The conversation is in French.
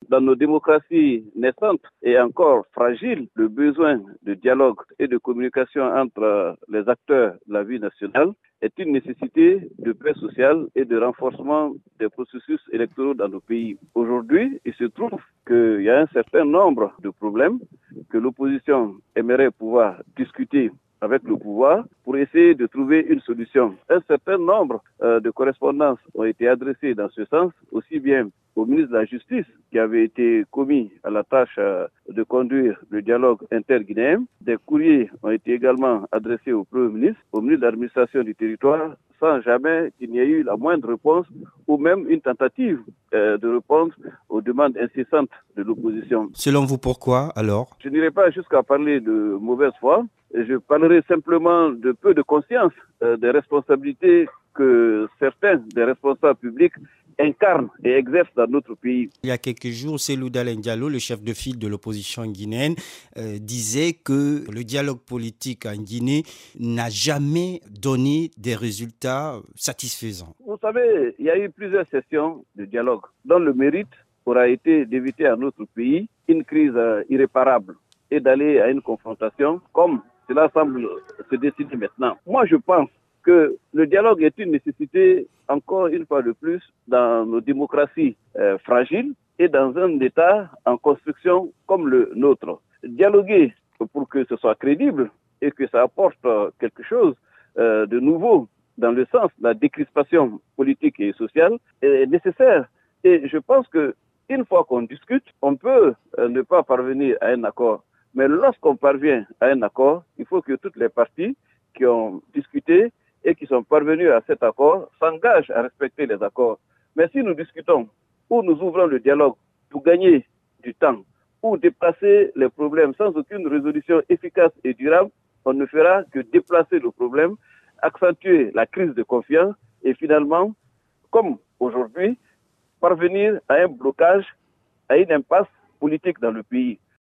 Dans nos démocraties naissantes et encore fragiles, le besoin de dialogue et de communication entre les acteurs de la vie nationale est une nécessité de paix sociale et de renforcement des processus électoraux dans nos pays. Aujourd'hui, il se trouve qu'il y a un certain nombre de problèmes que l'opposition aimerait pouvoir discuter avec le pouvoir pour essayer de trouver une solution. Un certain nombre de correspondances ont été adressées dans ce sens, aussi bien au ministre de la Justice, qui avait été commis à la tâche de conduire le dialogue interguinéen. Des courriers ont été également adressés au Premier ministre, au ministre de l'Administration du territoire, sans jamais qu'il n'y ait eu la moindre réponse ou même une tentative de répondre aux demandes incessantes de l'opposition. Selon vous, pourquoi alors? Je n'irai pas jusqu'à parler de mauvaise foi. Je parlerai simplement de peu de conscience des responsabilités que certains des responsables publics incarnent et exercent dans notre pays. Il y a quelques jours, Cellou Dalein Diallo, le chef de file de l'opposition guinéenne, disait que le dialogue politique en Guinée n'a jamais donné des résultats satisfaisants. Vous savez, il y a eu plusieurs sessions de dialogue dont le mérite aura été d'éviter à notre pays une crise irréparable et d'aller à une confrontation comme cela semble se dessiner maintenant. Moi, je pense que le dialogue est une nécessité, encore une fois de plus, dans nos démocraties fragiles et dans un État en construction comme le nôtre. Dialoguer pour que ce soit crédible et que ça apporte quelque chose de nouveau dans le sens de la décrispation politique et sociale est nécessaire. Et je pense qu'une fois qu'on discute, on peut ne pas parvenir à un accord. Mais lorsqu'on parvient à un accord, il faut que toutes les parties qui ont discuté et qui sont parvenues à cet accord s'engagent à respecter les accords. Mais si nous discutons ou nous ouvrons le dialogue pour gagner du temps ou déplacer les problèmes sans aucune résolution efficace et durable, on ne fera que déplacer le problème, accentuer la crise de confiance et finalement, comme aujourd'hui, parvenir à un blocage, à une impasse politique dans le pays.